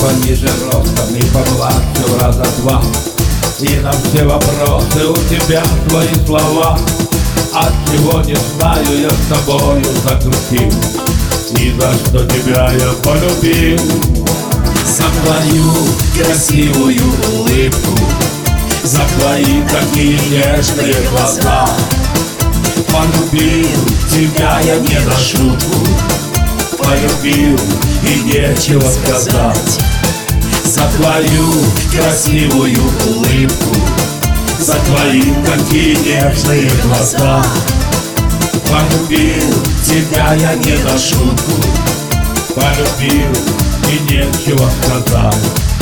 пониже ростом и помладше в раза два. И на все вопросы у тебя твои слова. Отчего не знаю, я с тобою закрутил, и за что тебя я полюбил. За твою красивую улыбку, За твои такие нежные глаза. полюбил тебя я не на шутку, Полюбил, и нечего сказать. за твою красивую улыбку, За твои такие нежные глаза. полюбил тебя я не на шутку, Полюбил, и нечего сказать.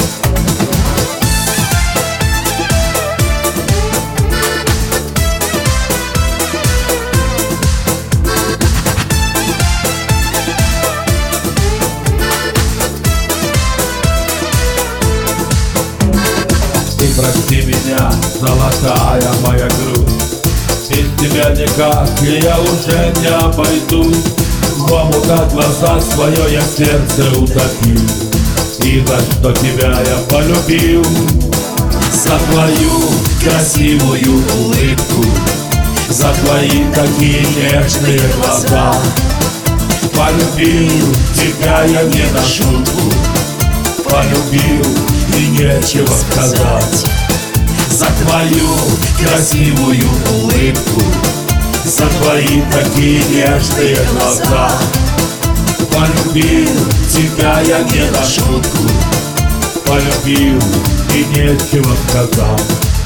Ты прости меня, золотая моя грудь, без тебя никак я уже не обойдусь. В омута глаза свое я сердце утопил, и за что тебя я полюбил. за твою красивую улыбку, За твои такие нежные глаза. полюбил тебя я не на шутку, Полюбил, и нечего сказать. за твою красивую улыбку, За твои такие нежные глаза. полюбил тебя я не на шутку, Полюбил, и нечего сказать.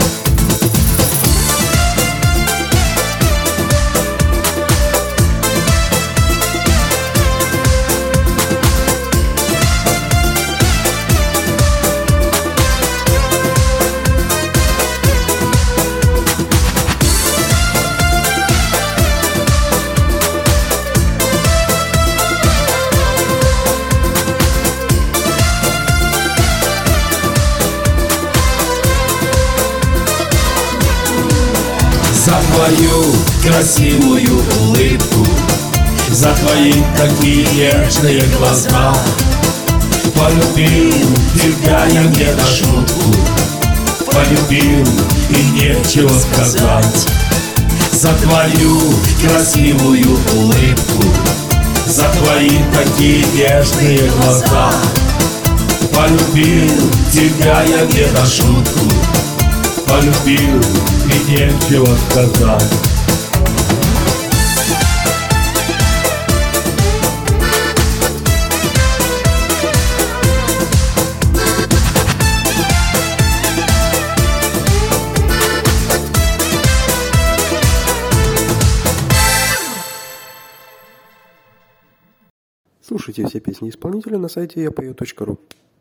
за твою красивую улыбку, За твои такие нежные глаза. полюбил тебя я не на шутку, Полюбил, и нечего сказать. за твою красивую улыбку, За твои такие нежные глаза. полюбил тебя я не на шутку, Полюбил, и нечего сказать. Слушайте все песни исполнителя на сайте yapeo.ru.